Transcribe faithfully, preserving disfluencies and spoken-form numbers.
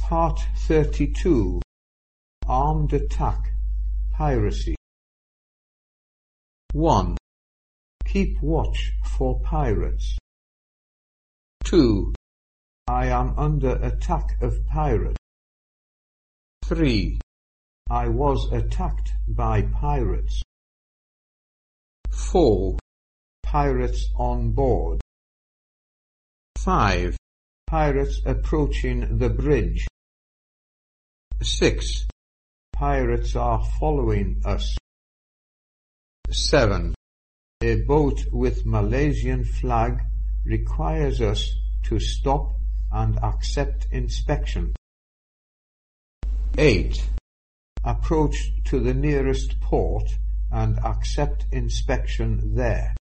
Part thirty-two. Armed Attack, Piracy. one. Keep watch for pirates. two. I am under attack of pirates. three. I was attacked by pirates. four. Pirates on board. five. Pirates approaching the bridge. six. Pirates are following us. seven. A boat with Malaysian flag requires us to stop and accept inspection. eight. Approach to the nearest port and accept inspection there.